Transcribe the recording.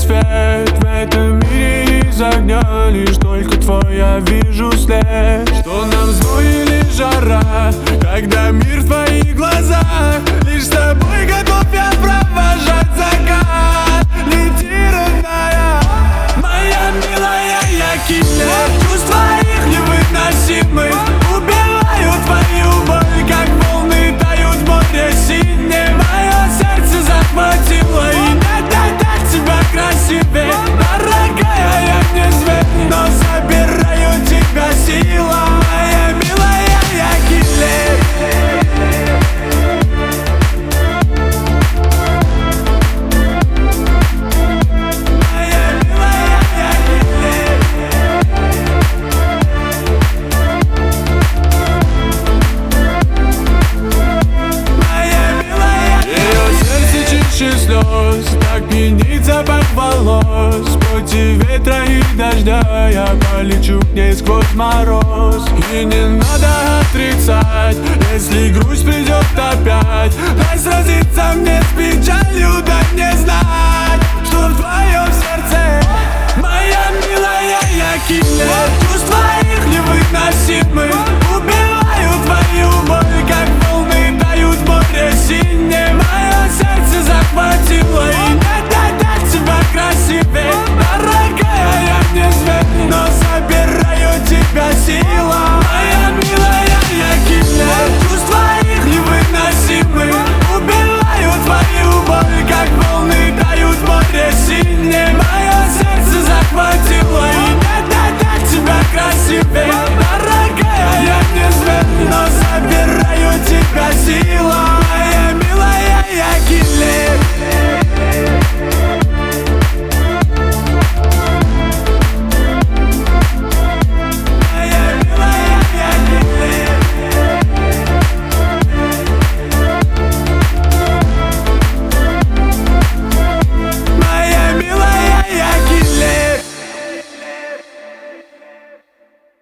свет в этом мире из огня. Лишь только твой я вижу след. Что нам зной или жара, когда мир в твоих глазах. Лишь с тобой готов я провожать закат. Лети, родная, моя милая, я киллер. Чувства их невыносимы, убивают твою боль, как волны тают в море синее. Мое сердце захватило, и нет тебя красивее. Дорогая, я не зверь, но забираю тебя сила. Моя милая, я киллер. Слез, так пьянит запах волос. Против ветра и дождя я полечу к ней сквозь мороз. И не надо отрицать, если грусть придет опять. Дай сразиться мне с печалью, дай мне знать.